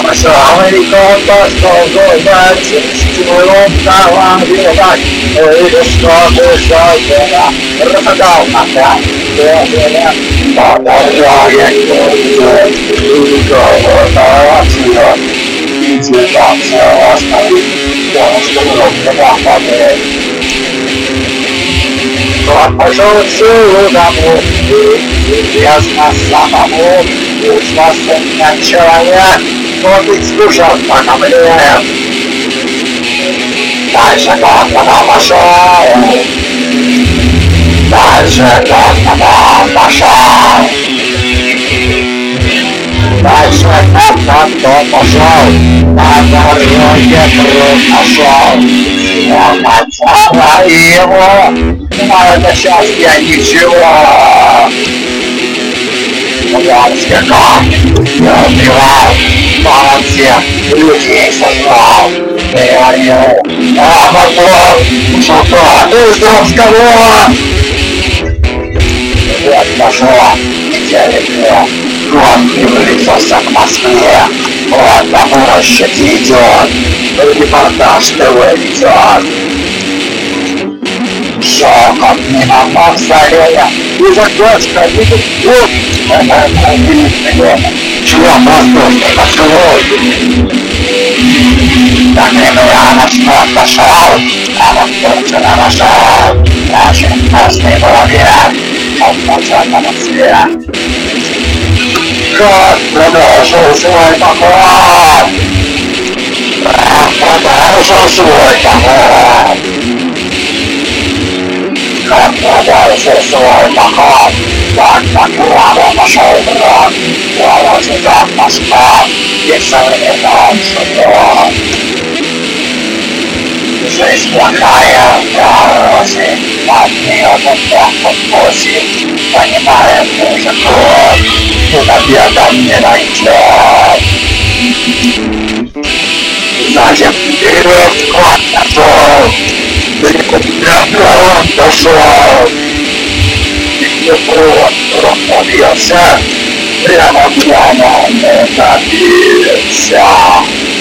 Amerika paskolgolvát, stulóktával világ, Édeskardosaikra, ragadalmakra, tőlem, padarjaiek között, Igazolációt, Incitáció aztán, Konstulókra padarjaiek. Пошел силу домой, ясно самому, ужасно человек, но ведь слушал пока мне. Дальше как она пошел, дальше как она пошел, дальше как он пошел, на дороге круг нашел, он отцала его. Это счастье ничего. Я скакал, я убивал, пару всех людей создал. Я говорил, потом, что-то из Домского. Вот пошло, неделя, год приблизился к Москве. Вот на площади идет, репортаж ТВ идет. Шоком мимо мавзолея и закладка видит вот это видит чего воздушный поцелуй. Так и я начнет пошел, а вот только нашел наши красные голове обмученного цвета. Как продолжил свой поход, продолжил свой поход. Как продолжил свой поход, так прямо пошел брод, волосы как Москва, и современном шуток. Жизнь плохая, дороги, от нее туда подпустит, понимает мужиков, и обедом не найдет. Затем вперед вклад нашел, он дошел, и просто побился, прямо не добился.